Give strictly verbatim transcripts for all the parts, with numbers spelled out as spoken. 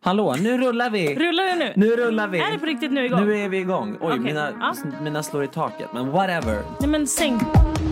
Hallå, nu rullar vi. Rullar det nu? Nu rullar vi. Är det på riktigt nu igång? Nu är vi igång. Oj, okay. mina, ja. mina slår i taket. Men whatever. Nej, men sänk.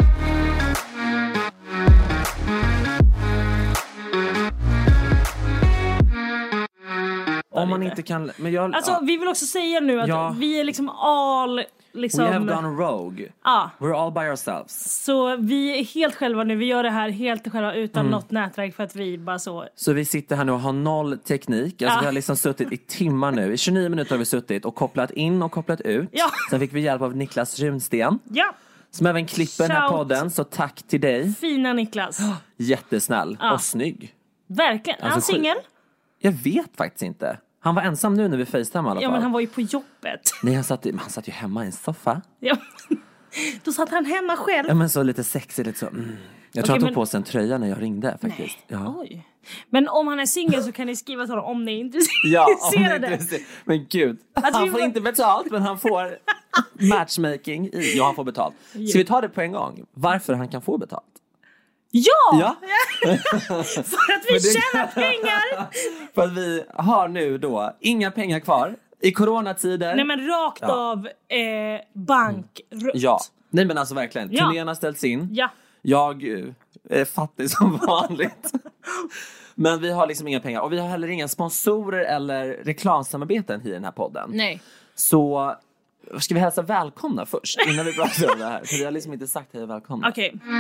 Om man inte kan... Men jag, alltså, ja. vi vill också säga nu att ja. vi är liksom all... Liksom, we have gone rogue. Ja. We're all by ourselves. Så vi är helt själva nu. Vi gör det här helt själva utan mm. något nätverk för att vi bara så... Så vi sitter här nu och har noll teknik. Alltså ja. Vi har liksom suttit i timmar nu. I tjugonio minuter har vi suttit och kopplat in och kopplat ut. Ja. Sen fick vi hjälp av Niklas Runsten. Ja. Som även klipper den här podden. Så tack till dig. Fina Niklas. Jättesnäll. Ja. Och snygg. Verkligen. Är alltså, han singel? Jag vet faktiskt inte. Han var ensam nu när vi FaceTime i alla fall. Ja, men han var ju på jobbet. Nej, han satt, han satt ju hemma i en soffa. Ja, då satt han hemma själv. Ja, men så lite sexigt, lite så. Mm. Jag tror okay, han tog men... på sig en tröja när jag ringde faktiskt. Nej. Ja. Oj. Men om han är singel så kan ni skriva till honom om ni är intresserade. Ja, om ni är intresserade. Men gud, att han vi... får inte betalt, men han får matchmaking. I... Ja, han får betalt. Ska vi ta det på en gång? Varför han kan få betalt? Ja! ja. För att vi tjänar pengar. För att vi har nu då inga pengar kvar i coronatider. Nej, men rakt ja. av eh, bank rött. Ja, nej men alltså verkligen. Ja. Turnéerna ställs in. Ja. Jag är fattig som vanligt. Men vi har liksom inga pengar. Och vi har heller inga sponsorer eller reklamsamarbeten i den här podden. Nej. Så ska vi hälsa välkomna först innan vi pratar om det här? För vi har liksom inte sagt hej och välkomna. Okej. Okay.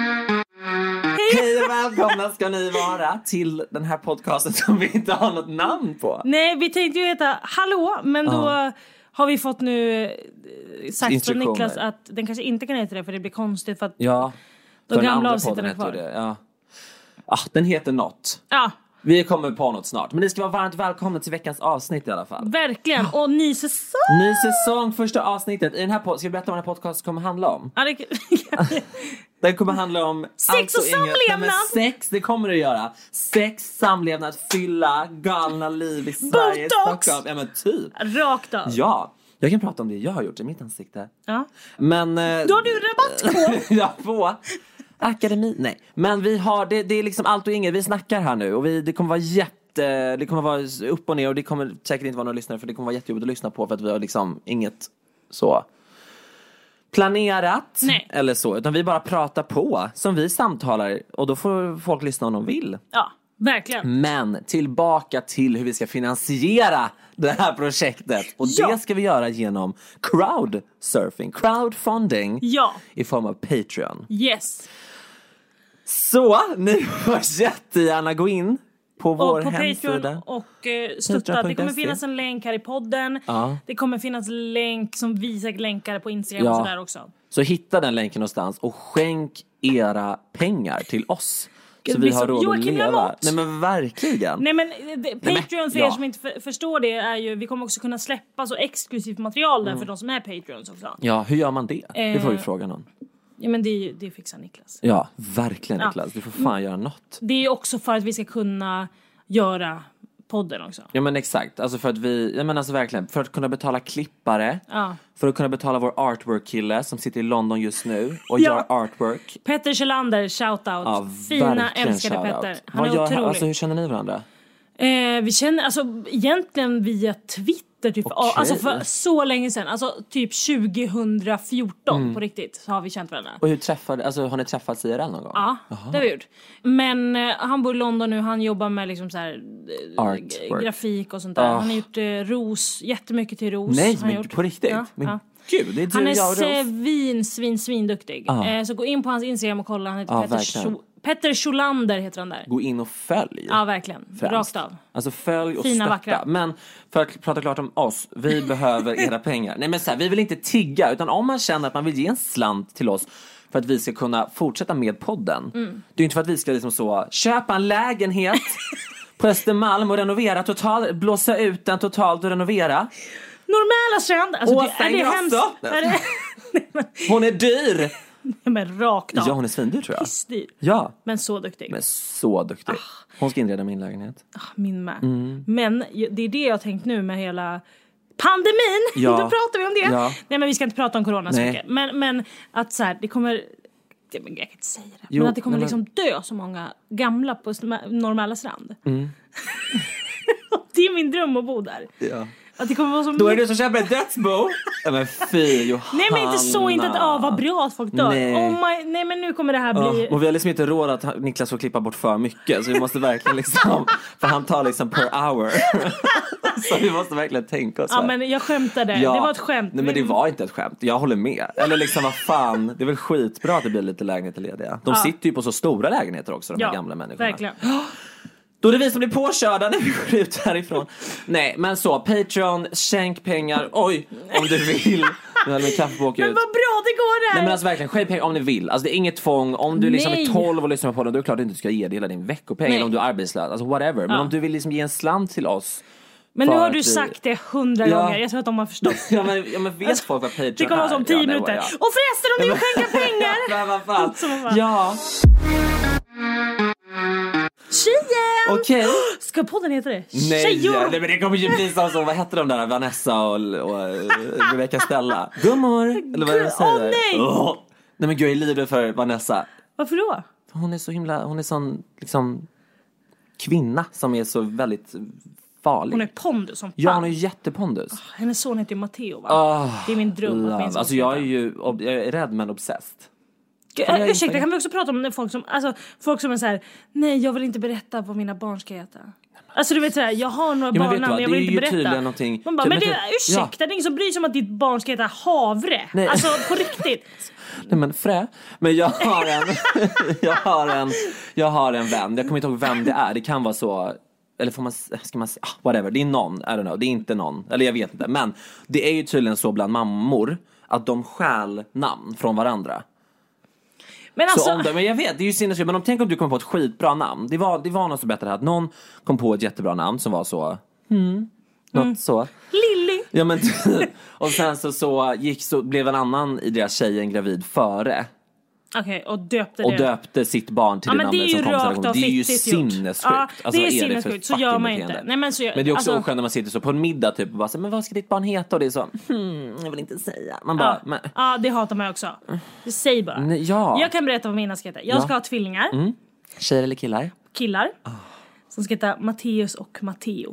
Hej och välkomna ska ni vara till den här podcasten som vi inte har något namn på. Nej, vi tänkte ju heta Hallå, men då uh. har vi fått nu sagt från Niklas att den kanske inte kan heta det för det blir konstigt för att ja, de för gamla avsnitten är kvar. Det, ja. Ah, den heter något. Ja. Vi kommer på något snart. Men ni ska vara varmt välkomna till veckans avsnitt i alla fall. Verkligen. Och ny säsong. Ny säsong, första avsnittet. I den här pod- ska vi berätta vad den här podcasten kommer handla om? Ja, det... Den kommer handla om sex och, och samlevnad. Nej, sex, det kommer det att göra. Sex, samlevnad, fylla, galna liv i Sverige. Botox. Stockholm. Ja, men typ. Rakt av. Ja. Jag kan prata om det jag har gjort i mitt ansikte. Ja. Men... Eh, då har du rabatt på. ja, på... Akademi, nej. Men vi har, det, det är liksom allt och inget. Vi snackar här nu och vi, det kommer vara jätte, det kommer vara upp och ner och det kommer säkert inte vara några lyssnare för det kommer vara jättejobbigt att lyssna på för att vi har liksom inget så planerat nej. Eller så, utan vi bara pratar på som vi samtalar och då får folk lyssna om de vill. Ja, verkligen. Men tillbaka till hur vi ska finansiera det här projektet och ja. Det ska vi göra genom crowdsurfing, crowdfunding ja. I form av Patreon. Yes. Så, ni får jättegärna gå in på vår på hemsida. Patreon och uh, stötta. Det kommer finnas en länk här i podden. Ja. Det kommer finnas länk som vi säkert länkar på Instagram ja. och sådär också. Så hitta den länken någonstans och skänk era pengar till oss. Gud, så vi har råd Joakim att leva. Lamotte. Nej men verkligen. Nej men det, Patreon Nej, men, för er ja. som inte för, förstår det är ju, vi kommer också kunna släppa så exklusivt material där mm. för de som är Patreons också. Ja, hur gör man det? Eh, det får vi fråga någon. Ja men det, det fixar Niklas. Ja, verkligen Niklas. Ja. Du får fan mm. göra något. Det är också för att vi ska kunna göra podden också. Ja men exakt, alltså för att vi, jag menar alltså verkligen, för att kunna betala klippare, ja. För att kunna betala vår artwork-kille som sitter i London just nu och ja. gör artwork. Petter Kjellander, shoutout. Ja, fina, älskade shoutout. Petter. Han Vad är gör otrolig. Han, alltså hur känner ni varandra? Eh, vi känner, alltså egentligen via Twitter typ, okay. alltså för så länge sedan, alltså typ tjugo fjorton mm. på riktigt så har vi känt varandra. Och hur träffade, alltså har ni träffats I R L någon gång? Ja, Aha. det har vi gjort. Men eh, han bor i London nu, han jobbar med liksom så här Art, g- grafik och sånt där. Oh. Han har gjort eh, Ros, jättemycket till Ros. Nej, men gjort. på riktigt? Ja, men ja. Gud, det är han är jag svin, svin, svin duktig. Ah. Eh, så gå in på hans Instagram och kolla, han heter ah, Petter Scho- Petter Kjellander heter han där. Gå in och följ. Ja, verkligen. Främst. Rakt av. Alltså följ och Fina, stötta. vackra. Men för att prata klart om oss, vi behöver era pengar. Nej men så här, vi vill inte tigga, utan om man känner att man vill ge en slant till oss för att vi ska kunna fortsätta med podden. Mm. Det är inte för att vi ska liksom så köpa en lägenhet på Östermalm och renovera totalt, blåsa ut den totalt och renovera. Normala strand. Alltså, och det, är det hemskt? Är det... Hon är dyr. Men rakt av. Ja, hon är svindyr tror jag. Pissdyr. Ja. Men så duktig. Men så duktig. Ah. Hon ska inreda min lägenhet. Ah, min med. Mm. Men det är det jag har tänkt nu med hela pandemin. Ja. Då pratar vi om det. Ja. Nej, men vi ska inte prata om corona så Nej. mycket. Men, men att så här, det kommer... Jag kan inte säga det. Jo, men att det kommer men... liksom dö så många gamla på normala strand. Mm. Det är min dröm att bo där. Ja. Att det kommer vara så Då är det du som köper ett dödsbo. Ja, men fy, Johanna. Nej, men inte så, inte att ah, vad bra att folk dör. Nej. Oh my, nej, men nu kommer det här bli... Oh, och vi har liksom inte råd att Niklas får klippa bort för mycket. Så vi måste verkligen liksom... För han tar liksom per hour. Så vi måste verkligen tänka oss. Ja, men jag skämtade. Ja. Det var ett skämt. Nej, men det var inte ett skämt. Jag håller med. Eller liksom, vad fan. Det är väl skitbra att det blir lite lägenheter lediga. De ja. sitter ju på så stora lägenheter också, de här ja, gamla människorna. Verkligen. Då är det vi som blir påkörda när vi går ut härifrån. Nej, men så, Patreon, skänk pengar. Oj, om du vill. Nu har vi kaffebåk ut. Men vad bra det går där. Nej, men alltså verkligen, skänk pengar om ni vill. Alltså det är inget tvång. Om du liksom är tolv och lyssnar på den, då är det klart att du inte ska ge det hela din veckopeng. Eller om du är arbetslös, alltså whatever. Men ja. om du vill liksom ge en slant till oss. Men nu har du vi... sagt det hundra ja. gånger. Jag tror att de har förstått. Ja, men, ja, men vet folk vad Patreon är? Det kommer vara som tio ja, minuter. Ja. Och förresten, om du vill skänka pengar. Men vad fan. Ja. Tjejen! Okej. Okay. Ska podden heta det? Nej, Tjejor! Nej, men det kommer ju bli så, vad heter de där? Vanessa och, och uh, Rebecca Stella. Gummor! Eller vad är det de säger? Åh, nej! Oh. Nej, men gud, jag är livrädd för Vanessa. Varför då? Hon är så himla, hon är sån liksom kvinna som är så väldigt farlig. Hon är pondus som fan. Ja, hon är jättepondus. Oh, hennes son heter Matteo, va? Oh, det är min dröm. Att min alltså jag är ju, jag är rädd men obsessed. Äh, ursäkta, kan vi också prata om folk som, alltså, folk som är så här: nej, jag vill inte berätta vad mina barn ska äta. Alltså du vet såhär, jag har några ja, barn men jag vill inte berätta. Man bara, men det, ursäkta, ja. det är ingen som bryr sig om att ditt barn ska äta havre. Nej. Alltså på riktigt. Nej, men frä. Men jag har en jag har en jag har en vän. Jag kommer inte ihåg vem det är. Det kan vara så, eller får man, ska man, whatever. Det är någon, I don't know. Det är inte någon, eller jag vet inte. Men det är ju tydligen så bland mammor att de stjäl namn från varandra. Men, alltså... så om det, men jag vet, det är ju sinnessjukt. Men om tänk om du kom på ett skitbra namn. Det var, det var något så bättre här. Att någon kom på ett jättebra namn som var så hmm, något mm. så Lilly. Ja, men och sen så, så, gick, så blev en annan i deras tjejen gravid före. Okej, okay, och döpte och det. döpte sitt barn till ja, det namnet som kom sen. Det är ju sinnessjukt. Ja, alltså, det är sinnessjukt, så gör man inte. Nej, men, så jag, men det är också alltså... oskönt när man sitter så på en middag typ och bara så, men vad ska ditt barn heta? Och det är så, hmm, jag vill inte säga. Man bara, ja. Men... ja, det hatar man också. Det säger bara. Nej, ja. Jag kan berätta vad mina ska heta. Jag ja. ska ha tvillingar. Mm. Tjejer eller killar? Killar. Oh. Som ska heta Matteus och Matteo.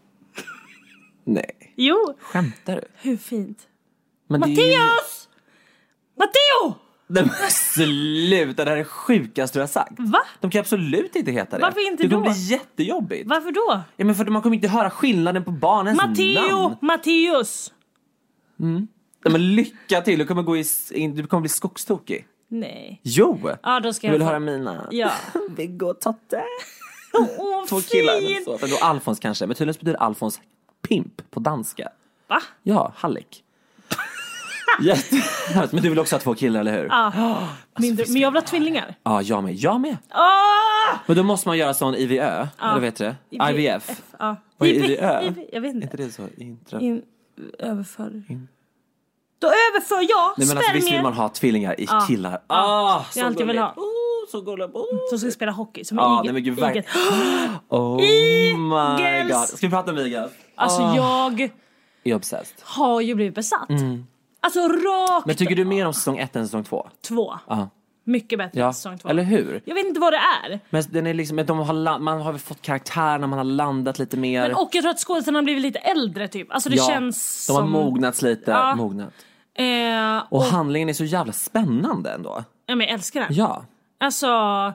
Nej. Jo. Skämtar du? Hur fint. Men Matteus! Ju... Matteo! Nej, men sluta, det här är det sjukaste du har sagt. Va? De kan absolut inte heta det. Varför inte det då? Det kommer bli jättejobbigt. Varför då? Ja, men för att man kommer inte höra skillnaden på barnens Matteo, namn. Matteus. Mm. Ja, men lycka till, du kommer, gå i, du kommer bli skogstokig. Nej. Jo. Ja, då ska jag jag vill få... höra mina. Ja. Viggo och Totte. Åh, oh, två killar. Så. För då Alfons kanske. Men tydligen betyder Alfons pimp på danska. Va? Ja, hallick. Jätte... Men du vill också ha två killar, eller hur? Ja. Oh, alltså, men jag vill ha tvillingar. Ja, jag med. Jag med. Oh! Men då måste man göra sån I V Ö. Ja. Eller vet du det? I V F. Ja. Vad är I V Ö? I V... Jag vet inte. Inte det så? Intra... In... Överför. In... Då överför jag. Nej, men alltså, visst vill man ha tvillingar i ja. killar. Ja. Ah, jag alltid vill ha. Oh, så går det. Oh. Som ska spela hockey. Som ah, är igen. Nej, men gud, verk... Oh my god. Ska vi prata om Miguel? Alltså oh. jag... är obsessed. Har ju blivit besatt. Mm. Alltså rakt. Men tycker du mer om säsong ett än säsong två? Två. Ja. Mycket bättre ja. än säsong två. Eller hur? Jag vet inte vad det är. Men den är liksom, de har, man har väl fått karaktärerna, man har landat lite mer. Men och jag tror att skådespelarna har blivit lite äldre typ. Alltså det ja, känns de har som... mognats lite. Ja. Mognat. Eh, och, och handlingen är så jävla spännande ändå. Ja, men jag älskar den. Ja. Alltså...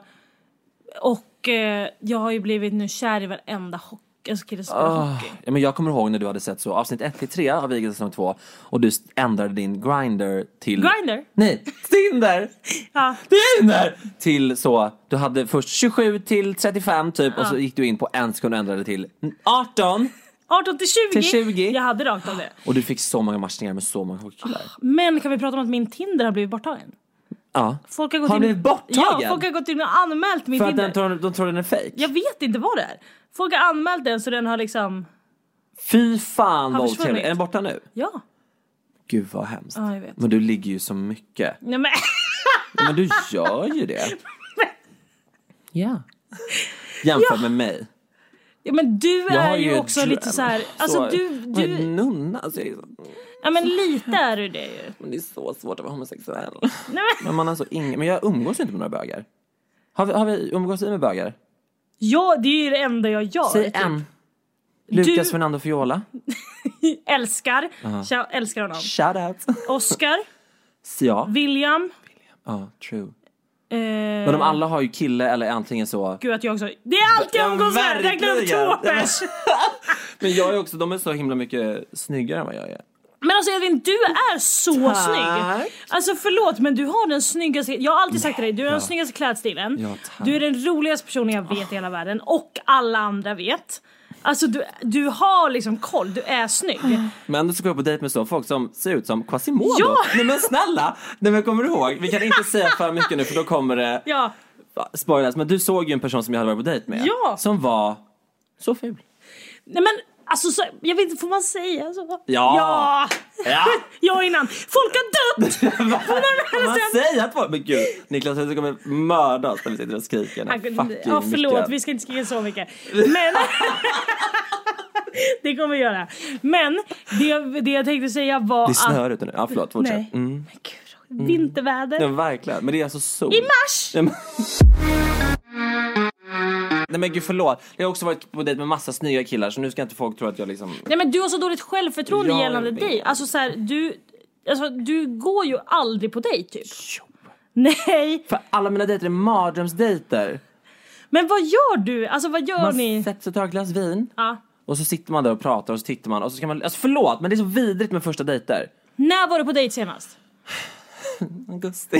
Och eh, jag har ju blivit nu kär i varenda hockey. Jag ska spela oh, hockey. Ja, men jag kommer ihåg när du hade sett så avsnitt ett till tre av Viggo säsong två och du ändrade din Grindr till... Grindr? Nej, Tinder! Ja. Tinder! Till så, du hade först tjugosju till trettiofem typ ja. Och så gick du in på en sekund och ändrade till arton. arton till tjugo. Till tjugo. Jag hade rakt av det. Och du fick så många matchningar med så många hockeykillar. Oh, men kan vi prata om att min Tinder har blivit borttagen? Ja. Folk har gått har in... blivit borttagen? Ja, folk har gått in och anmält min för Tinder. För att den, de tror den är fake? Jag vet inte vad det är. Folk har anmält den så den har liksom... Fy fan vad otrevligt. Är den borta nu? Ja. Gud vad hemskt. Ja, jag vet. Men du ligger ju så mycket. Nej, men... men du gör ju det. Ja. Jämfört ja. med mig. Ja, men du är ju, ju också dröm. lite så här... Alltså så, du... du... En nunna. Alltså, jag är så... Ja, men lite är du det ju. Men det är så svårt att vara homosexuell. Nej, men... men man har så ingen... Men jag umgås inte med några bögar. Har vi, har vi umgås med bögar? Ja, det är ju det enda jag gör. Säg typ. en. Lukas du... Fernando Fiola. älskar. Uh-huh. Älskar honom. Shout out. Oscar. Ja. William. Ja, uh, true. Eh... Men de alla har ju kille eller antingen så. Gud att jag också. Det är alltid jag umgås med. Räknar upp två pers. Men jag är också, de är så himla mycket snyggare än vad jag är. Men alltså Edvin, du är så tack. Snygg. Alltså förlåt, men du har den snyggaste. Jag har alltid sagt till dig, du är ja. den snyggaste klädstilen. Ja, du är den roligaste personen jag vet i hela världen. Och alla andra vet. Alltså du, du har liksom koll, du är snygg. Men ändå så går jag på dejt med så folk som ser ut som Quasimodo. Ja. Nej men snälla, nej men kommer du ihåg? Vi kan inte säga för mycket nu för då kommer det ja. spoilers. Men du såg ju en person som jag hade varit på dejt med. Ja. Som var så ful. Nej men alltså så, jag vet inte, får man säga så? Ja. Ja. Ja, ja innan. Folk har dött. Får man säga att folk, men gud, Niklas du kommer mörda oss när vi sitter och skriker. Ja förlåt, mycket. Vi ska inte skrika så mycket. Men det kommer vi göra. Men det, det jag tänkte säga var det snör ute nu. Ja förlåt, fortsätt. Nej. Mm. Men gud, vinterväder. Ja verkligen, men det är alltså sol. I mars. Ja, men... Nej men gud förlåt. Jag har också varit på dejt med massa snygga killar. Så nu ska inte folk tro att jag liksom. Nej men du har så dåligt självförtroende ja, gällande dig. Alltså så här, du alltså, du går ju aldrig på dejt typ. Jo. Nej. För alla mina dejter är mardrömsdejter. Men vad gör du? Alltså vad gör man ni? Man sätter sig och tar ett glas vin. Ja. Och så sitter man där och pratar och så tittar man. Och så ska man, alltså förlåt men det är så vidrigt med första dejter. När var du på dejt senast? Augusti.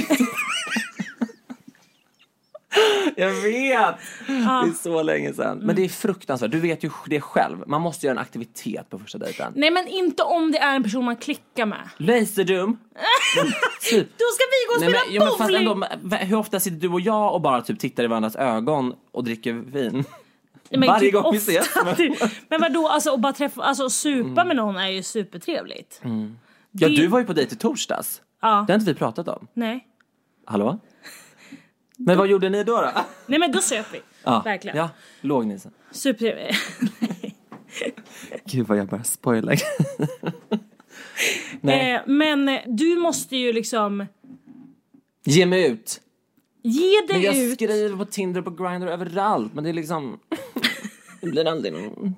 Jag vet. Ah. Det är så länge sedan. Mm. Men det är fruktansvärt. Du vet ju det själv. Man måste göra en aktivitet på första dejten. Nej men inte om det är en person man klickar med. Laserdum. Typ. Då ska vi gå och spela Nej, men, bowling. Ja, men ändå, hur ofta sitter du och jag och bara typ tittar i varandras ögon och dricker vin? Men varje typ gång vi ses. ses. Men vadå, alltså att bara träffa, alltså supa mm. med någon är ju supertrevligt. Mm. Ja, det... du var ju på dejt i torsdags. Ja. Det har inte vi pratat om. Nej. Hallå? Men då... vad gjorde ni då då? Nej men då söp vi. Ja. Verkligen. Ja, låg ni sen. Supertrevligt. Gud vad jag bara spoilar. Nej. Eh, men du måste ju liksom ge mig ut. Ge dig men jag ut. Jag skriver på Tinder och på Grindr överallt. Men det är liksom det blir aldrig.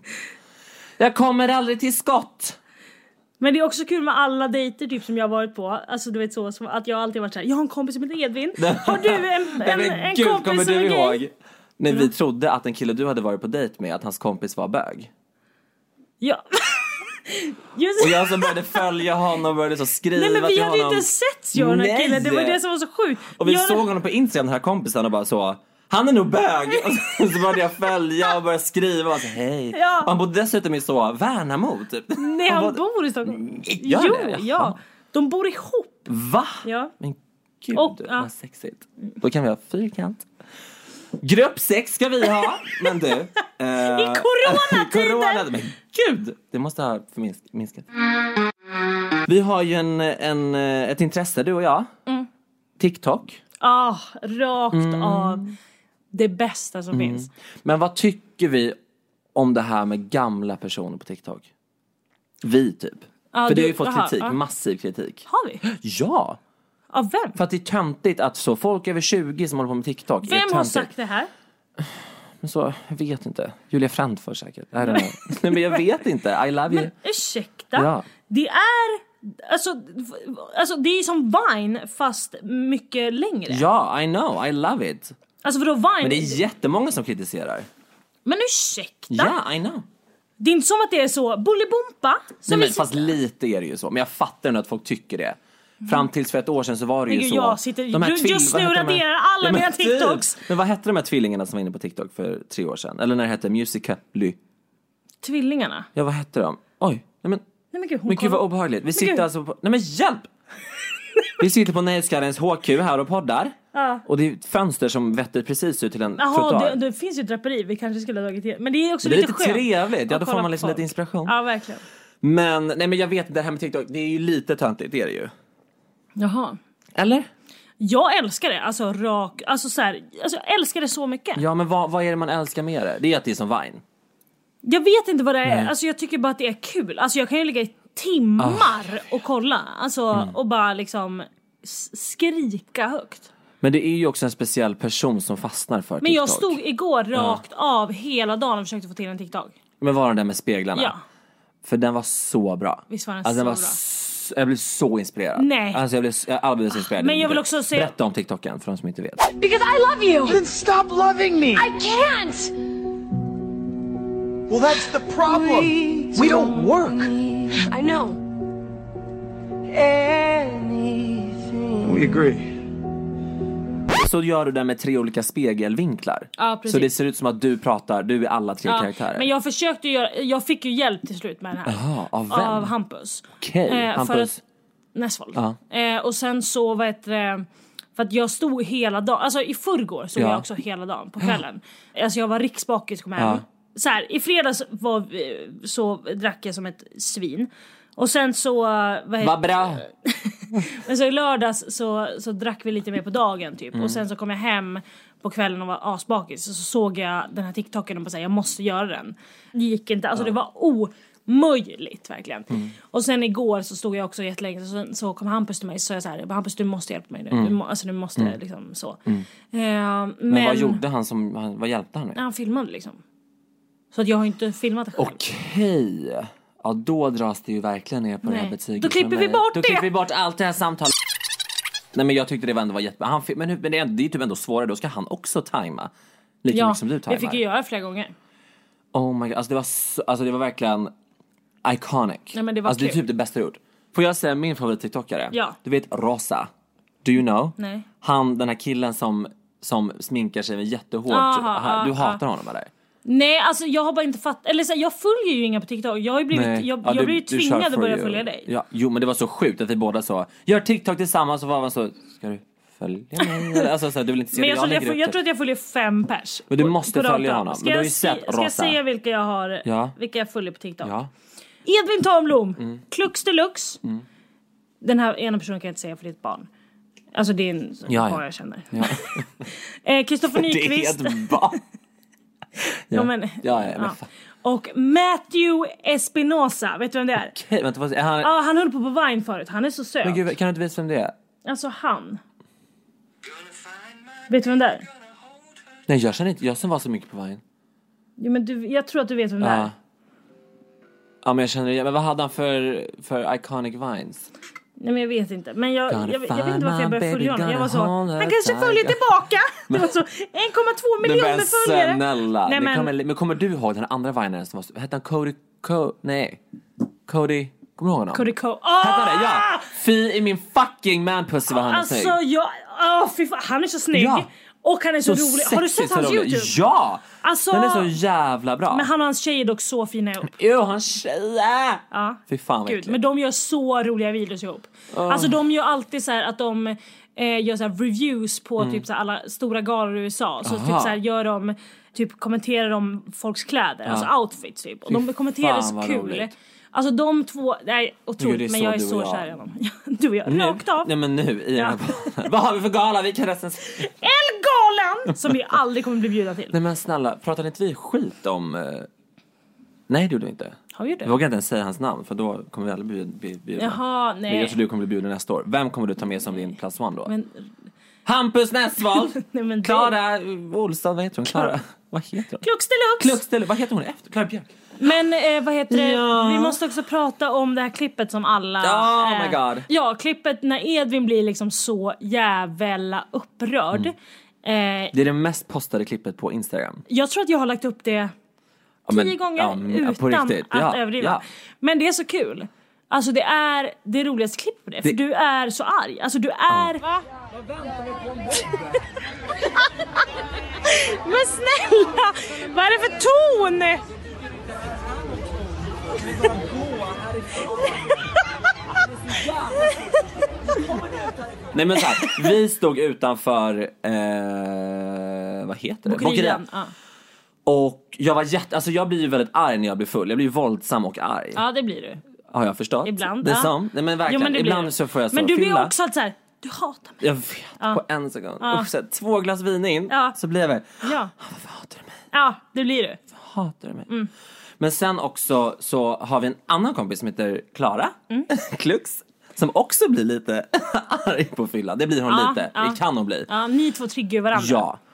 Jag kommer aldrig till skott. Men det är också kul med alla dejter typ som jag har varit på. Alltså du vet så, så att jag alltid varit så här. Jag har en kompis som heter Edvin. Har du en, en, en, en Gud, kompis kommer som du är ihåg? gay? När vi trodde att en kille du hade varit på dejt med, att hans kompis var bög. Ja. Just. Och jag som började följa honom och började så skriva till honom. Nej men vi hade honom. inte sett jag den här killen. Det var det som var så sjukt. Och vi jag... såg honom på Instagram, den här kompisen, och bara så. Han är nog bög. Och så började jag följa och började skriva och så, hej. Ja. Han bodde dessutom i så Värnamo typ. Nej, han, han bodde... bor i Stockholm. Gör jo, det? ja. De bor ihop. Va? Ja. Men gud, och, ja. Vad sexigt. Då kan vi ha fyrkant. Grupp sex ska vi ha. Men du. Eh, I coronatiden. corona, men gud. Det måste ha förminsk- minskat. Vi har ju en, en, ett intresse, du och jag. Mm. TikTok. Ja, oh, rakt mm. av det bästa som mm. finns. Men vad tycker vi om det här med gamla personer på TikTok? Vi typ. Ah, För du, det har ju fått aha, kritik, ah. massiv kritik. Har vi? Ja. Av vem? För att det är töntigt att så folk över tjugo som håller på med TikTok. Vem har sagt det här? Men så, jag vet inte. Julia Frantfors säkert. I don't know. Nej, men jag vet inte. I love you. Men ursäkta. Ja. Det är... Alltså, alltså det är som Vine fast mycket längre. Ja, I know. I love it. Alltså vadå Vine? Men det är jättemånga som kritiserar. Men ursäkta. Ja, I know. Det är inte som att det är så Bolibompa. Nej, men fast lite är det ju så. Men jag fattar nu att folk tycker det. Fram tills för ett år sedan så var det ju men så. Jag sitter, de här tvill- just nu raderar alla ja, mina TikToks. Men vad hette de här tvillingarna som var inne på TikTok för tre år sedan? Eller när det hette Musical.ly? Tvillingarna? Ja, vad hette de? Oj, nej men... Nej men gud, men gud vad obehagligt. Vi men sitter gud. alltså på... Nej men hjälp! Vi sitter på Nejskarens H Q här och poddar. Ja. Och det är ett fönster som vetter precis ut till en trottoar. Jaha, det, det finns ju ett draperi. Vi kanske skulle ha dragit till. Men det är också det är lite lite skönt. trevligt. Ja, då får man liksom lite inspiration. Ja, verkligen. Men, nej men jag vet inte, det här med TikTok, det är ju lite töntigt, det är det ju. Jaha. Eller? Jag älskar det, alltså rak, alltså så här, alltså jag älskar det så mycket. Ja, men vad, vad är det man älskar med det? Det är att det är som Vine. Jag vet inte vad det är, nej. Alltså jag tycker bara att det är kul. Alltså jag kan ju ligga i timmar oh. och kolla, alltså mm. och bara liksom skrika högt. Men det är ju också en speciell person som fastnar för TikTok. Men jag stod igår rakt ja. av hela dagen och försökte få till en TikTok. Men var den där med speglarna? Ja. För den var så bra. Visst var den alltså, så den var bra? S- jag blev så inspirerad. Nej. Alltså jag blev jag alldeles inspirerad. Men jag vill också se... Berätta om TikToken för de som inte vet. Because I love you. Then stop loving me. I can't. Well, that's the problem. We don't work. I know. We agree. Så gör du det med tre olika spegelvinklar. Ja, precis. Så det ser ut som att du pratar, du är alla tre Ja, karaktärer. men jag försökte göra, jag fick ju hjälp till slut med den här. Aha, av vem? Av Hampus. Okej, okay. eh, Hampus. Näsvold. Ja. Eh, och sen så, vad heter det, för att jag stod hela dagen, alltså i förrgår stod ja. jag också hela dagen på kvällen. Ja. Alltså jag var riksbakis, kom hem. Ja. Så här, i fredags var, så drack jag som ett svin. Och sen så... Vad, vad bra! Men så i lördags så, så drack vi lite mer på dagen typ. Mm. Och sen så kom jag hem på kvällen och var asbakis. Och så såg jag den här TikToken och bara säga jag måste göra den. Det gick inte, alltså ja. Det var omöjligt verkligen. Mm. Och sen igår så stod jag också jättelänge. Så, så kom Hampus till mig och så jag så här, Hampus du måste hjälpa mig nu. Mm. Du, må, alltså du måste mm. liksom så. Mm. Uh, men, men vad gjorde han som, vad hjälpte han med? Han filmade liksom. Så att jag har inte filmat det själv. Okej. Ja, då dras det ju verkligen ner på Nej. det här betyget. Då klipper vi bort då det. Då klipper vi bort allt det här samtalet. Nej, men jag tyckte det ändå var jättebra. Han, men men det, är, det är typ ändå svårare. Då ska han också tajma. Lika ja, mycket som du tajmar. Ja, det fick jag göra flera gånger. Oh my god. Alltså det var, så, alltså det var verkligen iconic. Nej, men det var alltså det är typ det bästa jag gjort. Får jag säga min favorit-tiktokare? Ja. Du vet Rosa. Do you know? Nej. Han, den här killen som, som sminkar sig med jättehårt. Aha, du aha. hatar honom eller? Nej, alltså jag har bara inte fattat. Eller så, jag följer ju inga på TikTok. Jag har ju blivit, jag, ja, jag du, blivit tvingad att börja you. följa dig. Ja, jo, men det var så sjukt att vi båda så gör TikTok tillsammans och var man så, ska du följa mig? Alltså, så, du vill inte se men det. jag, jag, jag, jag tror att jag följer fem pers. Men du på, måste på följa honom. Ska men du har ju jag, sett ska Rosa. jag säga vilka jag har, ja. vilka jag följer på TikTok? Ja. Edvin Törnblom, mm. Klux Deluxe. Mm. Den här ena personen kan jag inte säga för det är ett barn. Alltså det är en ja, barn ja. jag känner. Ja. Kristoffer eh, Nyqvist. Det är ett barn. Ja. Ja, men, ja, ja, ja. Och Matthew Espinosa, vet du vem det är? Okej, vänta, vad, han... Ja, han höll på på Vine förut, han är så söt. Men gud, kan du inte visa vem det är? Alltså han. Vet du vem det är? Nej, jag känner inte, jag som var så mycket på Vine. Jo, men du, jag tror att du vet vem det ja. är. Ja, men jag känner, men vad hade han för, för iconic vines? Nej, men jag vet inte. Men jag, jag, jag, jag vet inte varför jag började följa honom. Jag var så, han kanske följer tillbaka. Det var så, en komma två miljoner följare. Snälla. Nej, men... Kommer, men kommer du ihåg den andra vinaren som var, hette han Cody, Co, nej. Cody, kommer du ihåg honom? Cody Co. Oh! Hette han det? Ja. Fy i min fucking manpussy var han alltså, snygg. Alltså, jag, oh, fy fan, han är så snygg. Ja. Och han är så, så rolig. Har du sett hans YouTube? Ja! Alltså, den är så jävla bra. Men han och hans tjej är dock så fina ihop. Jo, hans tjejer! Ja. Fy fan vad Gud, men de gör så roliga videos ihop. Oh. Alltså de gör alltid så här att de eh, gör så här reviews på mm. typ så här alla stora galor i U S A. Så Aha. typ så här gör de, typ kommenterar om folks kläder. Ja. Alltså outfits typ. Och Fy de kommenterar så kul. Roligt. Alltså de två, nej otroligt, Gud, men jag är så kär i honom. Du och jag, nu, rakt av. Nej men nu, i ja. Vad har vi för gala? Vi kan resten... Elgalan! Som vi aldrig kommer bli bjudna till. Nej men snälla, pratade inte vi skit om... Uh... Nej det gjorde vi inte. Har vi gjort det? Jag vågar inte ens säga hans namn för då kommer vi aldrig bli, bli bjudna. Jaha, nej. Men jag tror du kommer bli bjuden nästa år. Vem kommer du ta med som din plus one då? Men... Hampus Näsvold! det... Klara Olstad, vad heter hon? Klara... Vad heter hon? Klux Deluxe! Klux Deluxe, vad heter hon efter? Klara Björk. Men eh, vad heter det? Ja. Vi måste också prata om det här klippet som alla... Oh eh, my god. Ja, klippet när Edvin blir liksom så jävla upprörd. Mm. Eh, det är det mest postade klippet på Instagram. Jag tror att jag har lagt upp det ja, tio men, gånger ja, men, utan ja, att ja, överdriva. Ja. Men det är så kul. Alltså det är det roligaste klippet på det. det. För du är så arg. Alltså du är... Ja. Men snälla! Vad är det för ton? Nej men så här, vi stod utanför eh, vad heter det? Bokerian. Ja. Och jag var jätte, alltså jag blir ju väldigt arg när jag blir full. Jag blir ju våldsam och arg. Ja, det blir du. Har jag förstått? Ibland. Det är ja. som, nej men verkligen, jo, men ibland så får jag så Men du blir fylla. också så här, du hatar mig. Jag vet, ja. på en sekund. Ja. Och så här, två glas vin in ja. så blir jag väl, ja. varför hatar du mig? Ja, det blir du. Varför hatar du mig? Mm. Men sen också så har vi en annan kompis som heter Klara, mm. Klux, som också blir lite arg på fylla. Det blir hon ja, lite, ja. det kan hon bli. Ja, ni två triggar varandra. Ja,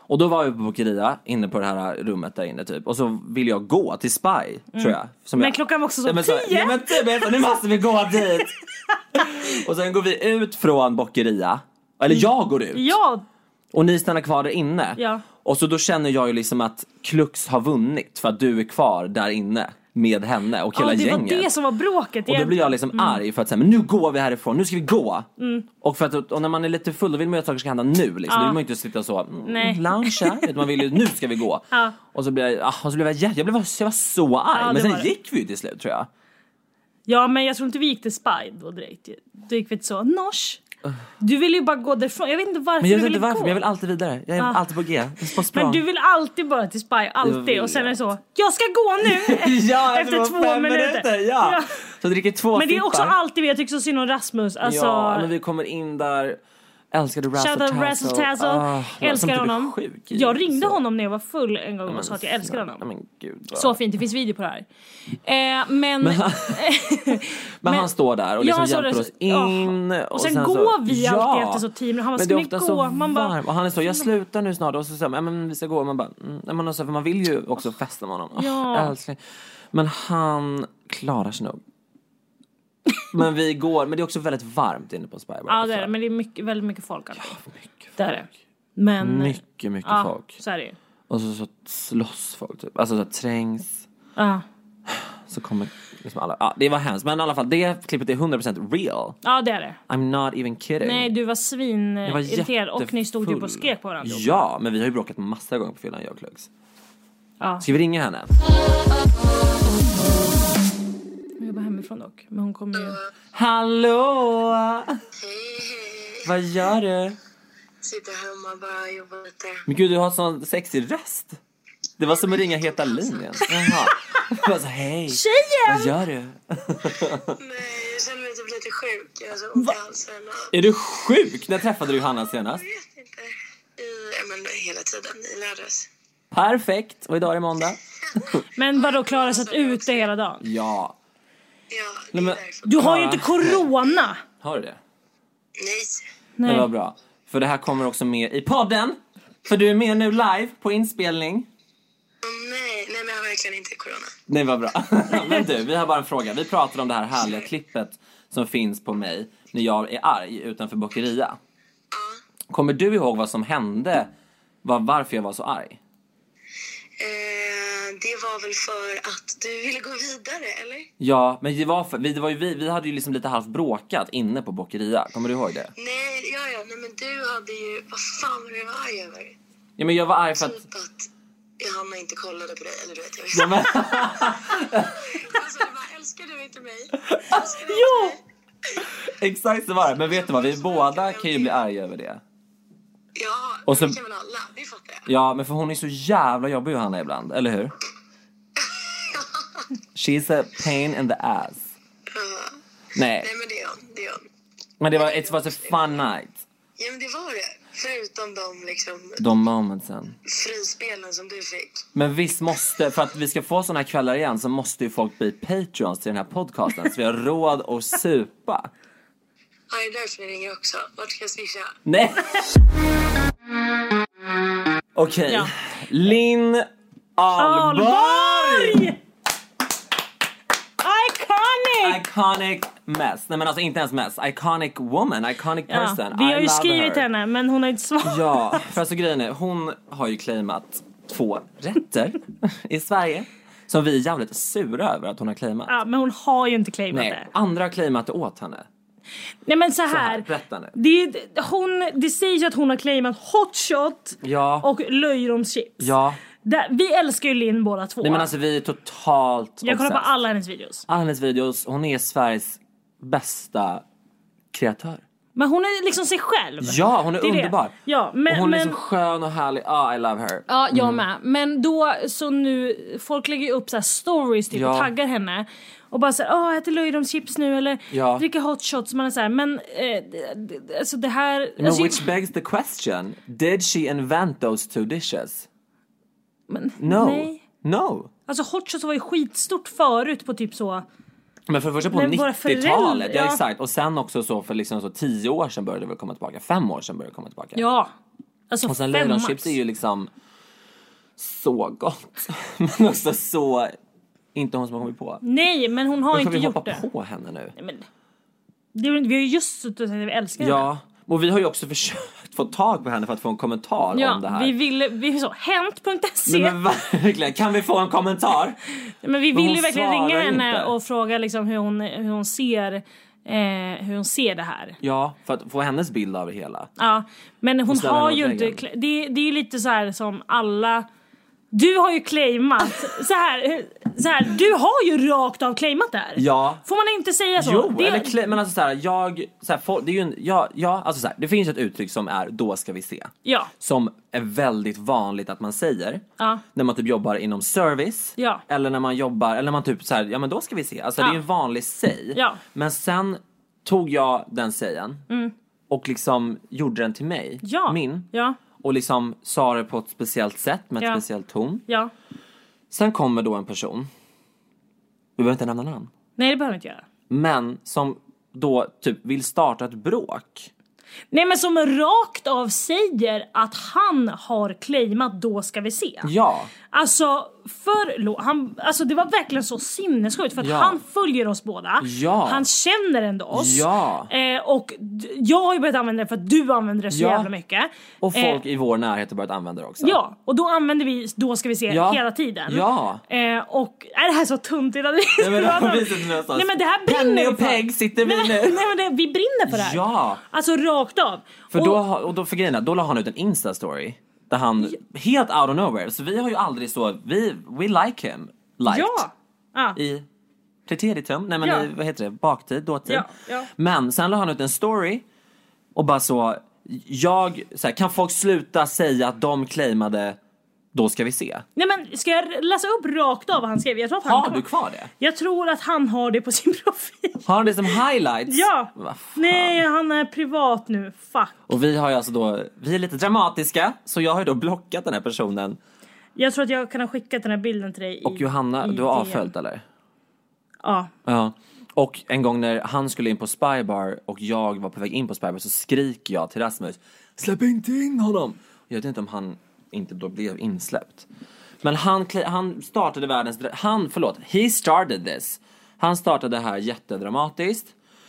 Och då var vi på Bokeria, inne på det här rummet där inne typ. Och så vill jag gå till Spy, mm. tror jag. Som men jag, klockan var också så ja, men tio. Så, ja, men typ, nu måste vi gå dit. Och sen går vi ut från Bokeria. Eller jag går ut. Ja. Och ni stannar kvar där inne. Ja. Och så då känner jag ju liksom att Klux har vunnit. För att du är kvar där inne med henne och hela ja, det gänget. Det var det som var bråket. Och då blir jag liksom mm. arg för att säga, men nu går vi härifrån, nu ska vi gå. Mm. Och, för att, och när man är lite full då vill man ju att saker ska hända nu. Liksom. Ja. Då vill man ju inte sitta så, mm, loungea. Man vill ju, nu ska vi gå. Ja. Och så blev jag, ah, och så blev jag, jag, blev, jag var så arg. Ja, men sen gick vi ju till slut tror jag. Ja, men jag tror inte vi gick till Spy då direkt. Då gick vi till så, Nors. Du vill ju bara gå därifrån. Jag vet inte varför men jag du vet vill inte varför, gå. men jag vill alltid vidare. Jag är ah. alltid på G. På men du vill alltid bara till Spy, alltid. Och sen är det så, jag ska gå nu. Ja, efter två minuter. minuter. Ja. Ja. Så dricker två men det är också alltid, jag tycker så synd om Rasmus. Alltså... Ja, men vi kommer in där. Älskade Razzle Tazzle. Oh, älskar honom. Sjuk, jag ringde så. honom när jag var full en gång och men, sa att jag älskar honom. Men Gud, så fint, det finns video på det här. Eh, men men, han, men, men han står där och liksom ja, hjälper oss in. Oh. Och, och sen, sen går så, vi alltid ja. efter så tio. Han var men det är ofta gå. så man bara, och han är så, jag slutar nu snart. Och så säger man, men vi ska gå. Och man bara, mm, man, så, för man vill ju också festa med honom. Ja. Oh, älskling. Men han klarar sig nog. Men vi går, men det är också väldigt varmt inne på Spy. Ja, det är det, men det är mycket, väldigt mycket folk alltid. Ja, mycket folk. Det är det. Men mycket, mycket ja, folk. Så är det. Och så, så slåss folk typ. Alltså så trängs. Ja. Så kommer liksom alla. Ja, det var hemskt. Men i alla fall, det klippet är hundra procent real. Ja, det är det. I'm not even kidding. Nej, du var svin irriterad och ni stod ju på och skrek på varandra. Ja, men vi har ju bråkat massa gånger på fyllan, jag och Klux. Ja. Ska vi ringa henne? Jag jobbar hemifrån dock, men hon kommer ju... Hallå! Hej, hej. Vad gör du? Sitter hemma bara och jobbar lite. Men gud, du har sån sexig röst. Det var som att ringa Heta linjen. Jaha. Jag var så, hej. Tjejen! Vad gör du? Nej, jag känner mig typ lite sjuk. Jag har så ont i halsen. Och... Är du sjuk? När träffade du Hanna senast? Jag vet inte. I, men hela tiden, i lördags. Perfekt. Och idag är det måndag. Men vadå, Klara satt ute hela dagen? Ja. Ja, Nej, men, du har ju inte corona. Har du det? Nej. Nej. Det var bra. För det här kommer också med i podden. För du är med nu live på inspelning. Oh, nej, nej men jag har verkligen inte corona. Nej, vad bra. Men du, vi har bara en fråga. Vi pratade om det här härliga klippet som finns på mig när jag är arg utanför Bokeria. Ja. Kommer du ihåg vad som hände? Var, varför jag var så arg? Eh, det var väl för att du ville gå vidare, eller? Ja, men det var för, vi, det var ju, vi, vi hade ju liksom lite halvt bråkat inne på Bokeria. Kommer du ihåg det? Nej, ja, ja, nej men du hade ju... Vad fan var du arg över? Ja, men jag var arg för att... Typ att Johanna inte kollade på dig, eller du vet, jag vet. Ja, men... alltså, du bara, älskar du inte mig? Älskar du jo! inte mig? Exakt så var det. Men vet du vad, vi båda kan ju bli arga över det. Ja, och så... det kan väl alla, det fattar jag. Ja, men för hon är så jävla jobbig, Johanna, ibland, eller hur? She's a pain in the ass. Uh, Nej. Nej, men det är hon, det är hon. Men det var, it was a fun night. Ja, men det var det. Förutom de liksom... De momentsen. Frispelen som du fick. Men visst måste, för att vi ska få såna här kvällar igen så måste ju folk bli patrons till den här podcasten. Så vi har råd att supa. Ja, det är därför ni ringer också. Vart ska jag swisha? Nej. Okej. Okay. Ja. Linn Ahlborg! Ahlborg! Iconic! Iconic mess. Nej, men alltså inte ens mess. Iconic woman, iconic person. Ja, vi har I ju skrivit her. henne, men hon har inte svarat. Ja, för alltså grejen är, hon har ju claimat två rätter i Sverige. Som vi är jävligt sura över att hon har claimat. Ja, men hon har ju inte claimat Nej, det. andra har claimat det åt henne. Nej, men så här, så här berätta nu. Det, hon, det sägs ju att hon har claimat hotshot ja. och löjromschips. Ja. Där, vi älskar ju Linn båda två. Nej, men alltså vi är totalt jag kollar obsessed. på alla hennes videos. Alla hennes videos. Hon är Sveriges bästa kreatör. Men hon är liksom sig själv. Ja, hon är, är underbar. Det. Ja, men, och hon men, är så skön och härlig. Ah, I love her. Ja, jag mm. med. Men då, så nu, folk lägger upp så här stories typ, ja. och taggar henne. Och bara såhär, åh, jag äter löjromschips nu. Eller ja. dricker hot shots. Man är såhär, men eh, alltså det här... Men alltså, which begs the question. Did she invent those two dishes? Men, no. Nej. No. Alltså hot shots var ju skitstort förut på typ så... Men för det första på nittiotalet, ja. ja exakt. Och sen också så för liksom så tio år sedan började det väl komma tillbaka. Fem år sedan började det komma tillbaka. Ja. Alltså och sen fem löjromschips är ju liksom så gott. Men också så... Inte hon som har kommit på. Nej, men hon har men inte vi gjort hoppa det. på henne nu? Nej, men... det, vi har ju just suttit och sagt att vi älskar ja. henne. Ja, och vi har ju också försökt få tag på henne för att få en kommentar ja, om det här. vi ville, vi så, hänt punkt se. Men, men verkligen, kan vi få en kommentar? Men vi vill ju verkligen ringa henne inte. och fråga liksom hur hon, hur hon ser eh, hur hon ser det här. Ja, för att få hennes bild av det hela. Ja, men hon har ju inte, väggen. det, det är ju lite så här som alla. Du har ju claimat så här, så här, du har ju rakt av claimat där. Ja. Får man inte säga så? Jo, det, eller cla- men alltså så här, jag så här, for, det är ju en, ja, ja, alltså så här, det finns ett uttryck som är då ska vi se. Ja. Som är väldigt vanligt att man säger. Ja. När man typ jobbar inom service. Ja. Eller när man jobbar, eller när man typ så här, ja men då ska vi se. Alltså ja. Det är en vanlig säg. Ja. Men sen tog jag den sägen mm. och liksom gjorde den till mig. Ja. Min. Ja. Och liksom sa det på ett speciellt sätt med ett ja. speciellt ton. Ja. Sen kommer då en person. Vi behöver inte nämna namn. Nej, det behöver vi inte göra. Men som då typ vill starta ett bråk. Nej, men som rakt av säger att han har claimat då ska vi se. Ja. Alltså, för, han, alltså det var verkligen så sinnessjukt. För att ja. han följer oss båda. Ja. Han känner ändå oss. Ja. Eh, och d- jag har ju börjat använda det för att du använder det så ja. jävla mycket. Och folk eh, i vår närhet har börjat använda det också. Ja, och då använder vi då ska vi se ja. hela tiden. Ja. Eh, och är det här så tunt idag? Nej, men, nej, men det här brinner Penny vi och för. Peg sitter vi nej, nu. Nej, men det, vi brinner för det här. Ja. Alltså rakt av. För och, då, och då för grejerna, då la han ut en Insta-story. Där han, ja. helt out of nowhere. Så vi har ju aldrig så, vi, we like him. Liked. Ja. ja. I preteritum, nej men ja. i, vad heter det, baktid, dåtid. Ja. Ja. Men sen la han ut en story. Och bara så, jag, så här, kan folk sluta säga att de claimade då ska vi se. Nej, men ska jag läsa upp rakt av vad han skrev? Jag tror att han har kvar. du kvar det? Jag tror att han har det på sin profil. Har han det som highlights? Ja. Nej, han är privat nu. Fuck. Och vi har ju alltså då, vi är lite dramatiska. Så jag har ju då blockat den här personen. Jag tror att jag kan ha skickat den här bilden till dig. Och i, Johanna, i du har avföljt eller? Ja. Ja. Och en gång när han skulle in på Spybar och jag var på väg in på Spybar så skriker jag till Rasmus: släpp inte in honom! Jag vet inte om han inte då blev insläppt. Men han, han startade världens... Han, förlåt, he started this. Han startade det här jättedramatiskt.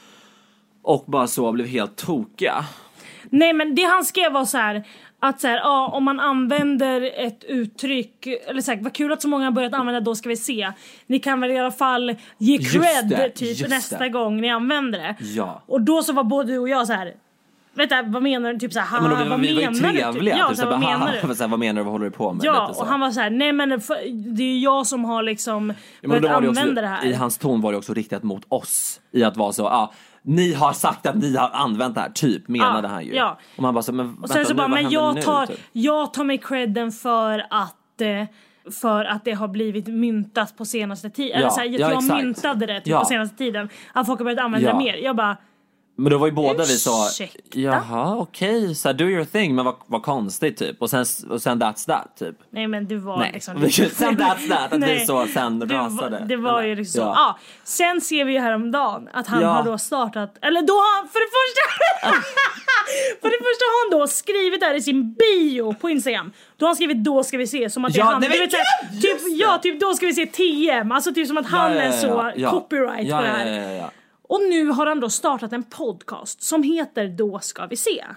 Och bara så blev helt tokiga. Nej, men det han skrev var så här... Att så här, ja, om man använder ett uttryck... Eller så här, vad kul att så många har börjat använda, då ska vi se. Ni kan väl i alla fall ge cred det, typ nästa det. gång ni använder det. Ja. Och då så var både du och jag så här... Vet du, vad menar du? Typ så här, haha, ja, men då, vad vi menar var ju trevliga. du? Ja, typ, så här, vad bara, menar du? så här, vad menar du? Vad håller du på med? Ja, Lite och så. han var så här, nej men för, det är jag som har liksom ja, börjat det använda också, det här. I hans ton var det också riktat mot oss. I att vara så, ja, ah, ni har sagt att ni har använt det här, typ, menade ja, han ju. Ja. Och man bara så, men och sen vänta, så bara, nu, men jag nu, tar, typ? jag tar mig credden för att... Eh, för att det har blivit myntat på senaste tiden. Ja, Eller så här, ja, jag exakt. myntade det typ Ja. på senaste tiden. Att folk har börjat använda Ja. det mer. Jag bara... Men då var ju båda vi sa, ursäkta? jaha, okej, okay, så do your thing, men vad, vad konstigt typ. Och sen, och sen that's that typ. Nej, men det var Nej. liksom... sen that's that, att Nej. vi så sen det rasade. Var, det var ju liksom så. Ja. Ah, sen ser vi ju häromdagen att han Ja. har då startat... Eller då har han för det första... för det första har han då skrivit där i sin bio på Instagram. Då har han skrivit då ska vi se. Som att det Ja, är han. det Du vet vet, jag! såhär, typ, ja, typ då ska vi se T M. Alltså typ som att han ja, ja, ja, är så ja. copyright ja, på det här. Ja, ja, ja, ja. Och nu har han då startat en podcast som heter Då ska vi se.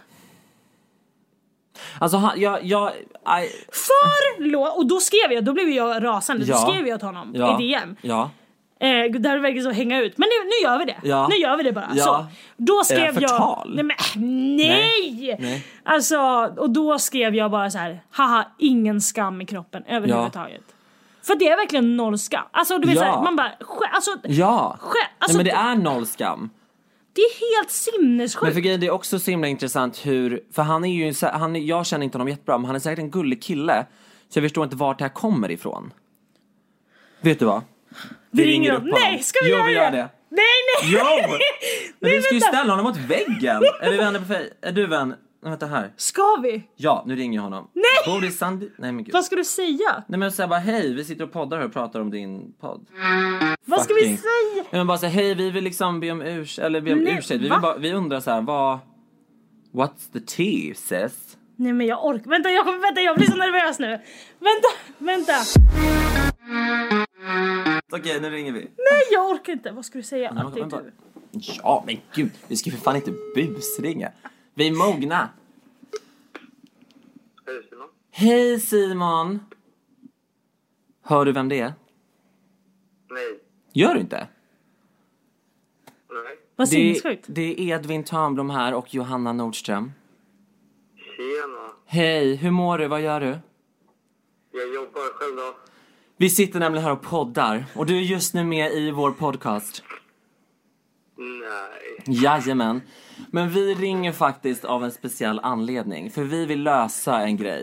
Alltså han, jag, jag, I... Förlåt! Och då skrev jag, då blev jag rasande. Ja. Då skrev jag till honom ja. i D M. Ja. Eh, det här är verkligen så hänga ut. Men nu, nu gör vi det. Ja. Nu gör vi det bara. Ja. Så, då skrev är det förtal? jag... Nej, men, nej! Nej. Nej. Alltså, och då skrev jag bara så här: haha, ingen skam i kroppen överhuvudtaget. Ja. För det är verkligen noll skam. Alltså du vet Ja. så här, man bara... Alltså, Ja. alltså, Nej, men det är noll skam. Det är helt sinnessjukt. Men för grejen, det är också så himla intressant hur... För han är ju... Han är, jag känner inte honom jättebra, men han är säkert en gullig kille. Så jag förstår inte vart det här kommer ifrån. Vet du vad? Vi, vi ringer upp honom. Nej, ska vi jo, göra vi det? gör det? Nej, nej! Jo! Men nej, vi ska ju vänta. ställa honom mot väggen. Är vi vänner på fej? Är du vän? Nej, vänta här. Ska vi? Ja, nu ringer jag honom. Nej! Bor i Sand... Nej, men gud. Vad ska du säga? Nej, men säga bara hej, vi sitter och poddar här och pratar om din podd. Vad ska Fucking. vi säga? Nej, men bara säga hej, vi vill liksom be om ursäkt. Eller be om Nej, ursäkt. Vi, va? vill bara, vi undrar så här, vad... What's the tea, sis? Nej men jag orkar. Vänta, jag kommer vänta, jag blir så nervös nu. Vänta, vänta. Okej, nu ringer vi. Nej, jag orkar inte. Vad ska du säga? Nej, att det är bara... du. Ja, men gud, vi ska för fan inte busringa. Vi är mogna. Hej Simon. Hej Simon. Hör du vem det är? Nej. Gör du inte? Nej. Vad sinnessjukt. Det, det är Edvin Törnblom här och Johanna Nordström. Tjena. Hej, hur mår du? Vad gör du? Jag jobbar själv då. Vi sitter nämligen här och poddar. Och du är just nu med i vår podcast. Nej. Jajamän. Men vi ringer faktiskt av en speciell anledning. För vi vill lösa en grej.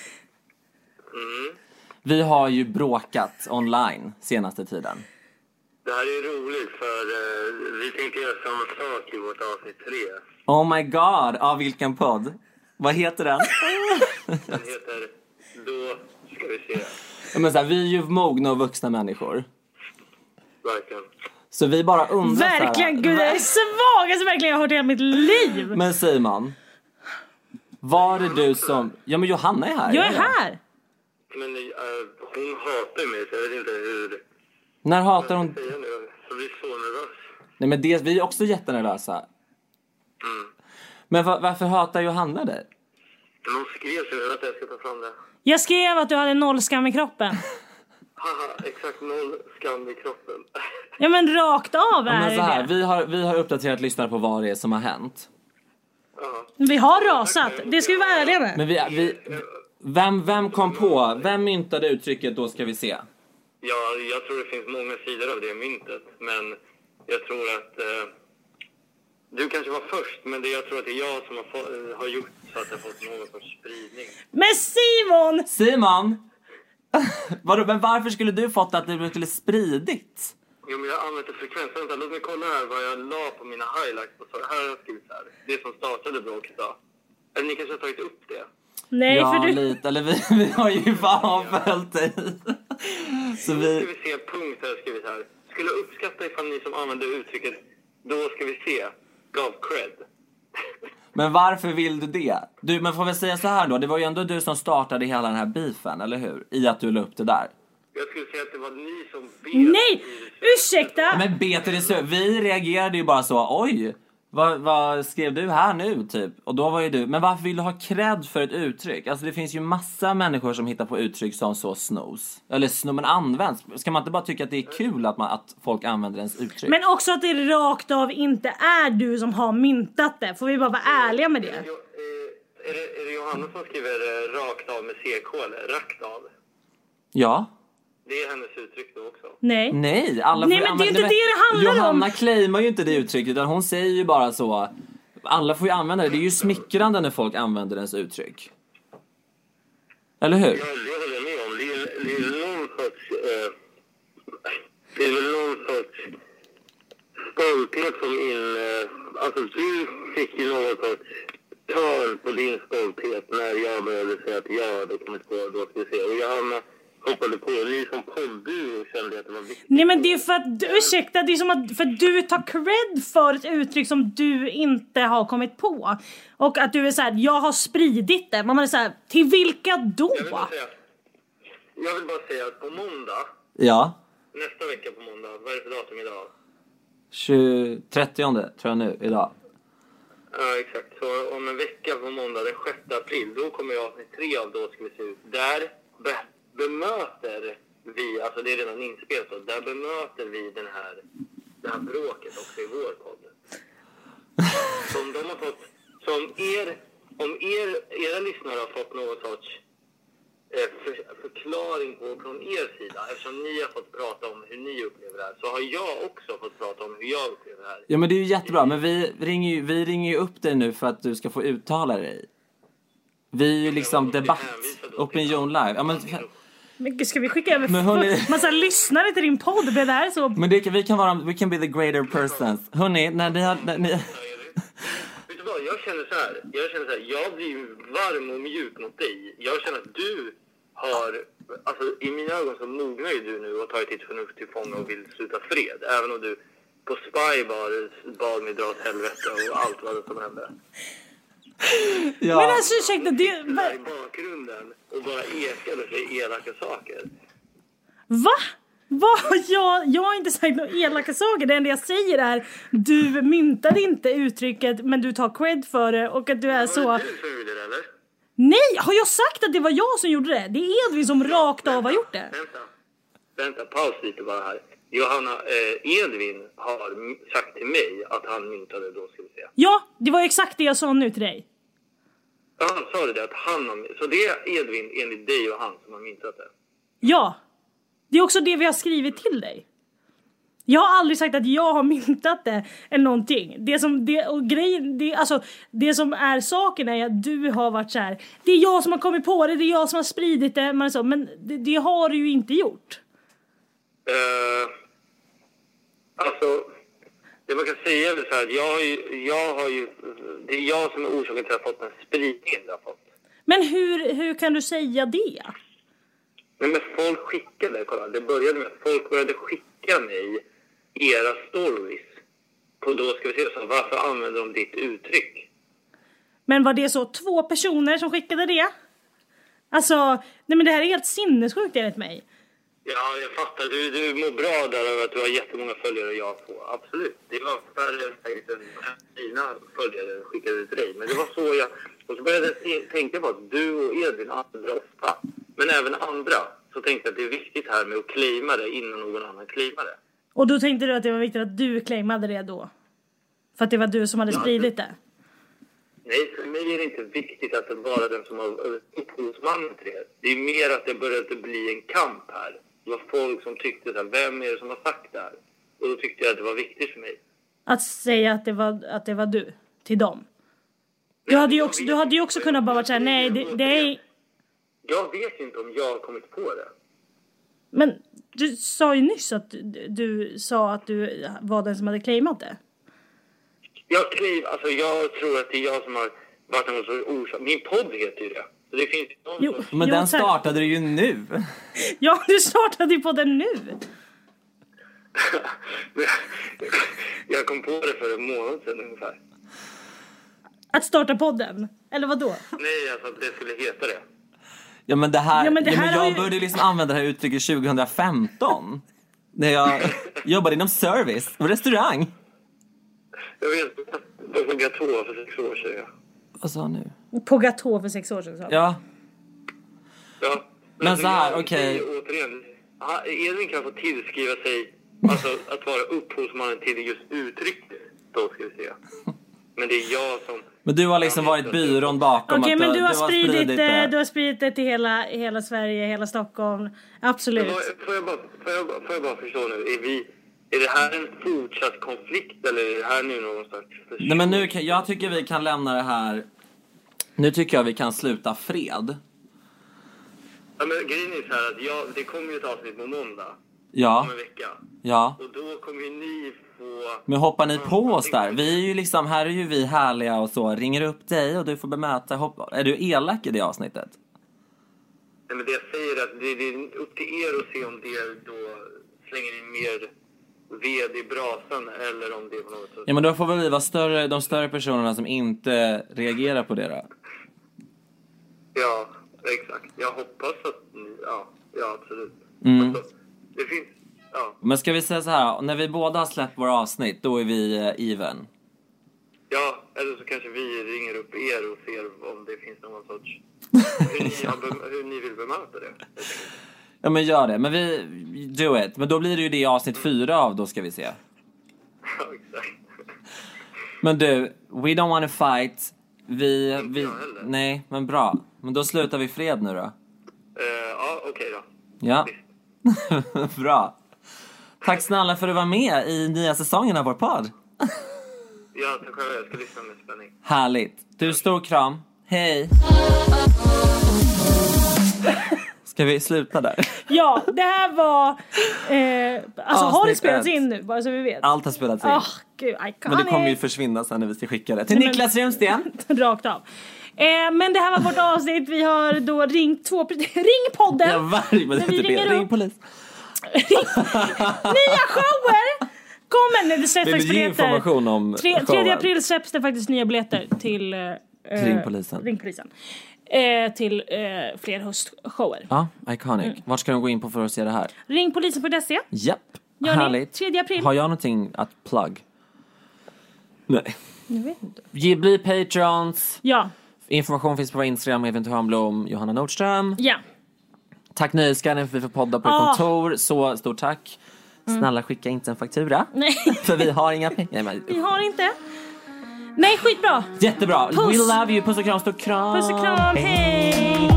Mm. Vi har ju bråkat online senaste tiden. Det här är roligt för uh, vi tänkte göra samma sak i vårt avsnitt tre. Oh my god, av vilken podd? Vad heter den? Den heter Då ska vi se. Men så här, vi är ju mogna och vuxna människor. Verkligen. Så vi bara undrar. Verkligen, gud, det är det svagaste verkligen jag har hört i hela mitt liv. Men Simon, var det du som... Ja, men Johanna är här. Jag är här. Men uh, hon hatar mig så jag vet inte hur... När hatar hon... Säga nu, så blir så nervös. Nej, men det, vi är också jättenervösa. Mm. Men var, varför hatar Johanna dig? Men hon skrev så jag vet att jag ska ta fram det. Jag skrev att du hade noll skam i kroppen. Haha, exakt noll skam i kroppen. Ja, men rakt av är Ja, men så här, det. vi har, vi har uppdaterat lyssnare på vad det är som har hänt. Ja. Vi har rasat. Det ska vi vara ärliga med. Men vi, vi, vem, vem kom på, vem myntade uttrycket då ska vi se? Ja, jag tror det finns många sidor av det myntet. Men jag tror att... Eh, du kanske var först, men det, jag tror att det är jag som har, få, har gjort så att det har fått någon sorts spridning. Men Simon! Simon! Vadå, men varför skulle du fått att det skulle spridit? Jo, men jag har använt det frekvent. Vänta, låt mig kolla här vad jag la på mina highlights. På. Här har jag skrivit så här. Det som startade bråket då. Eller ni kanske har tagit upp det? Nej, ja, för du... lite. Eller vi, vi har ju fan följt dig. Så Då vi... ska vi se punkt här, skrivit här. Skulle uppskatta ifall ni som använder uttrycket då ska vi se gav cred. Men varför vill du det? Du, men får väl säga så här då. Det var ju ändå du som startade hela den här beefen, eller hur? I att du la upp det där. Jag skulle säga att det var ni som bet. Nej! Ursäkta! Men bet det så. Vi reagerade ju bara så. Oj, vad, vad skrev du här nu typ? Och då var ju du. Men varför vill du ha cred för ett uttryck? Alltså det finns ju massa människor som hittar på uttryck som så snos. Eller sno, men används. Ska man inte bara tycka att det är kul att, man, att folk använder ens uttryck? Men också att det rakt av inte är du som har myntat det. Får vi bara vara ärliga med det? Är det, är det, är det Johanna som skriver eh, rakt av med C K eller rakt av? Ja. Det är hennes uttryck då också. Nej. Nej, alla Nej, får men det är använda inte det det handlar om. Johanna claimar ju inte det uttrycket, utan hon säger ju bara så. Alla får ju använda det. Det är ju smickrande när folk använder ens uttryck. Eller hur? Ja, det håller jag med om. Det är, det är någon sorts... Eh, det är väl någon sorts stolthet som in... Eh, alltså du fick ju någon sorts tal på din stolthet när jag började säga att jag hade kommit på då ska vi se. Och Johanna hoppade på. Det är som podddu och kände att det var viktigt. Nej, men det är för att, ursäkta, det är som att för att du tar cred för ett uttryck som du inte har kommit på. Och att du är så här, jag har spridit det. Man är så här, till vilka då? Jag vill bara säga, jag vill bara säga att på måndag, Ja. nästa vecka på måndag, vad är det för datum idag? tjugo, trettionde tror jag nu, idag. Ja, exakt. Så om en vecka på måndag, den sjätte april, då kommer jag avsnitt tre av Då ska vi se ut. Där be- bemöter vi, alltså det är redan inspelat då, där bemöter vi den här, det här bråket också i vår podd. Som de har fått, som er, om er, era lyssnare har fått någon sorts eh, för, förklaring på från er sida, eftersom ni har fått prata om hur ni upplever det här, så har jag också fått prata om hur jag upplever det här. Ja, men det är ju jättebra. Men vi ringer ju, vi ringer ju upp dig nu för att du ska få uttala dig. Vi är ju liksom debatt, opinion live. Ja, men, Men ska vi skicka över Men hörni- f- massa lyssnare till din podd? Det där är så... men det, kan- vi kan vara, we can be the greater persons. Hörrni, när ni har... När ni... Vet du vad, jag känner så här. Jag känner så här, jag blir ju varm och mjuk mot dig. Jag känner att du har, alltså i mina ögon så mognar ju du nu och tagit ditt förnuft till fånga och vill sluta fred. Även om du på Spy bar bad mig dra åt helvete och allt vad det som hände. Ja. Men alltså ursäkta, det... I bakgrunden och bara ekade sig elaka saker. Va? Va? Jag, jag har inte sagt några elaka saker. Det enda jag säger är du myntade inte uttrycket, men du tar cred för det och att du är så... Var det du som gjorde det, eller? Nej, har jag sagt att det var jag som gjorde det? Det är Edvin som rakt av har gjort det. Vänta, vänta, paus lite bara här. Johanna, eh, Edvin har sagt till mig att han myntade, då ska vi se. Ja, det var exakt det jag sa nu till dig. Ja, han sa det att han har... Så det är Edvin enligt dig och han som har myntat det? Ja, det är också det vi har skrivit till dig. Jag har aldrig sagt att jag har myntat det eller någonting. Det som, det, och grejen, det, alltså, det som är saken är att du har varit så här. Det är jag som har kommit på det, det är jag som har spridit det. Men, så, men det, det har du ju inte gjort. Uh, alltså, det man kan säga är så här. Jag har ju, jag har ju, det är jag som är orsaken till att jag har fått den spridningen jag har fått. Men hur, hur kan du säga det? Nej, men folk skickade, kolla. Det började med att folk började skicka mig era stories. Och då ska vi se, så varför använder de ditt uttryck? Men var det så två personer som skickade det? Alltså, nej men det här är helt sinnessjukt enligt mig. Ja, jag fattar. Du, du mår bra där över att du har jättemånga följare och jag på. Absolut. Det var färre än dina följare skickade till dig. Men det var så jag... Och så började jag tänka på att du och Edvin använder ofta. Men även andra. Så tänkte jag att det är viktigt här med att claima det innan någon annan claimar det. Och då tänkte du att det var viktigt att du claimade det då? För att det var du som hade spridit det? Nej, för mig är det inte viktigt att det bara den som har upphovsmannen till det. Det är mer att det började bli en kamp här. Det var folk som tyckte så här, vem är det som har sagt det här? Och då tyckte jag att det var viktigt för mig. Att säga att det var, att det var du, till dem? Du hade ju också, du hade ju också kunnat bara vara så här, nej, det, det är... Jag vet inte om jag har kommit på det. Men du sa ju nyss att du, du sa att du var den som hade claimat det. Jag claim, alltså jag tror att det är jag som har varit någon sorts orsak. Min podd heter ju det. Så det finns någon jo, sorts... Men jo, den startade du ju nu. Ja, du startade ju på den nu. Jag kom på det för en månad sedan ungefär. Att starta podden? Eller vad då? Nej, alltså att det skulle heta det. Ja, men det här, ja, men det här ja, men jag ju... började liksom använda det här uttrycket tjugo femton. När jag jobbade inom service och restaurang. Jag vet, det var på Gatå för sex år sedan. Ja. Vad sa nu? På Gatå för sex år sedan, sa Ja. Ja. Men, men så här, okej. Okay. Återigen, Edvin kan få tillskriva sig, alltså att vara upphovsmannen till just uttrycket. Då ska vi se. Men det är jag som... Men du har liksom varit byrån bakom. Okej, okay, men du, du har, du har spridit, spridit det. Du har spridit det till hela, hela Sverige, hela Stockholm. Absolut. Får jag bara, får jag bara, får jag bara förstå nu, är vi... Är det här en fortsatt konflikt eller är det här nu någonstans? Nej, men nu kan, jag tycker vi kan lämna det här. Nu tycker jag vi kan sluta fred. Ja, men grejen är så här att jag, det kommer ju ett avsnitt på måndag. Ja. Om en vecka. Ja. Och då kommer ju ni få... Men hoppar ni på oss där? Vi är ju liksom, här är ju vi härliga och så. Ringer upp dig och du får bemöta. Hoppa. Är du elak i det avsnittet? Nej, men det jag säger är att det, det är upp till er att se om det då slänger in mer... ved i brasan eller om det är på något sätt. Ja, men då får väl vi vara större, de större personerna som inte reagerar på det då. Ja, exakt. Jag hoppas att ja, ja absolut. Mm. Alltså, det finns, ja. Men ska vi säga så här, när vi båda har släppt våra avsnitt, då är vi uh, even. Ja, eller så kanske vi ringer upp er och ser om det finns någon sorts hur ni, har, hur ni vill bemöta det. Ja, men gör det. Men vi, do it. Men då blir det ju det i avsnitt fyra av, då ska vi se. Ja, exakt. Men du, we don't want to fight. Vi, vi, nej, men bra. Men då slutar vi fred nu då. Uh, ja, okej okay då. Ja. Bra. Tack snälla för att du var med i nya säsongen av vår podd. Ja, tack själv. Jag ska lyssna med spänning. Härligt. Du, stor kram. Hej. Ska vi sluta där? Ja, det här var... Eh, alltså, har det spelats in nu? Bara så vi vet. Allt har spelats in. Oh, gud, men det kommer ju försvinna sen när vi ska skicka det till men, Niklas Runsten. Rakt av. Eh, men det här var vårt avsnitt. Vi har då ringt två... Ring podden! Ja, varje, men det vi ringer ring polis. Nya shower! Kommer! Det släpps faktiskt biljetter. Information om Tre, tredje april släpps det faktiskt nya biljetter till... Eh, Eh, ring polisen. Ring polisen. Eh, till eh, fler höstshower. Ja, iconic. Mm. Vart ska de gå in på för att se det här? ring polisen punkt se. Japp, Gör härligt. tredje april. Har jag någonting att plug? Nej. Jag vet inte. Ge, bli patrons. Ja. Information finns på vår Instagram, Evin Törnblom, Johanna Nordström. Ja. Tack Nöjesguiden för att vi får podda på Ah. ett kontor. Så stort tack. Snälla skicka inte en faktura. Nej. För vi har inga pengar. Men... Vi har inte. Nej, skitbra. Jättebra. Puss. We love you. Puss och kram, stor kram. Puss och kram, hej.